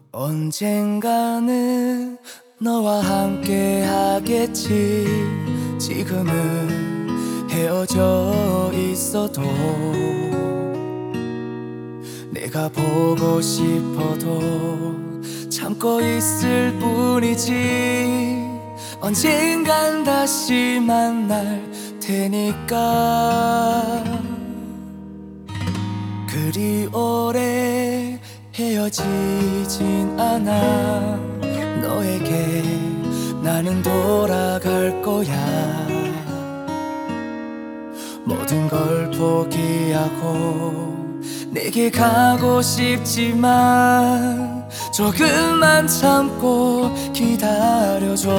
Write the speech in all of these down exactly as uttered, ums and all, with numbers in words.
언젠가는 너와 함께 하겠지. 지금은 헤어져 있어도 내가 보고 싶어도 참고 있을 뿐이지. 언젠간 다시 만날 테니까. 그리 오래 헤어지진 않아. 너에게 나는 돌아갈 거야. 모든 걸 포기하고 내게 가고 싶지만 조금만 참고 기다려줘.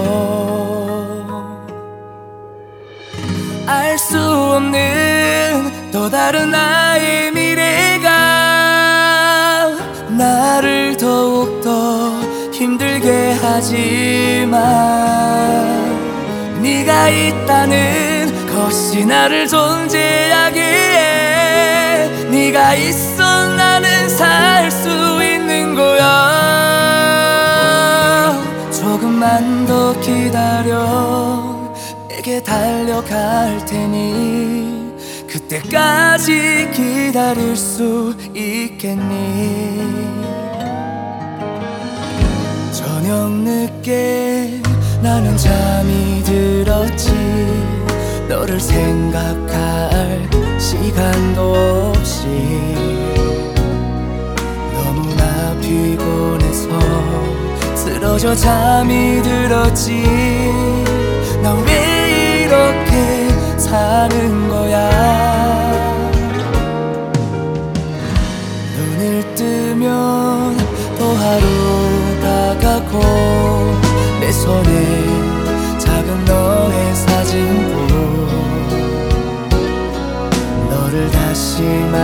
알 수 없는 또 다른 나의 미래가 나를 더욱더 힘들게 하지만 네가 있다는 것이 나를 존재하게 해. 네가 있어 나는 살 수 있는 거야. 조금만 더 기다려. 내게 달려갈 테니 그때까지 기다릴 수 있겠니? 저녁 늦게 나는 잠이 들었지. 너를 생각할 시간도 없이 너무나 피곤해서 쓰러져 잠이 들었지. 난 왜 이렇게 사는 거야? 눈을 뜨면 또 하루가 가고 내 손에 작은 너의 사진도 너를 다시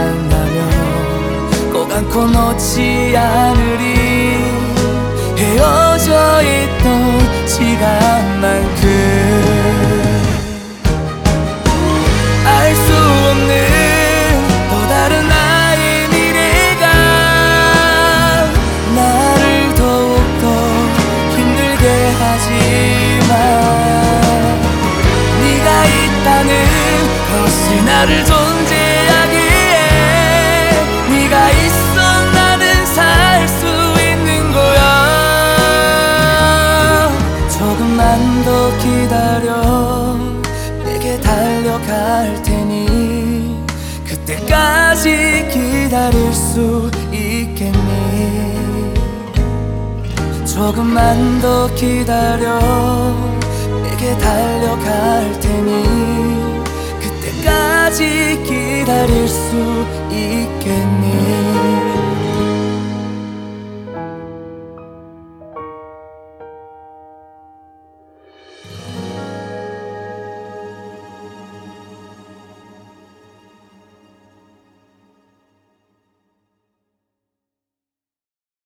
만나면 꼭 안고 놓지 않으리. 헤어져 있던 시간만큼 알 수 없는 또 다른 나의 미래가 나를 더욱더 힘들게 하지만 네가 있다는 것이 나를 존재하게 해. 네가 있어 나는 살 수 있는 거야. 조금만 더 기다려. 내게 달려갈 테니 그때까지 기다릴 수 있겠니? 조금만 더 기다려. 내게 달려갈 테니 그때까지 기다릴 수 있겠니?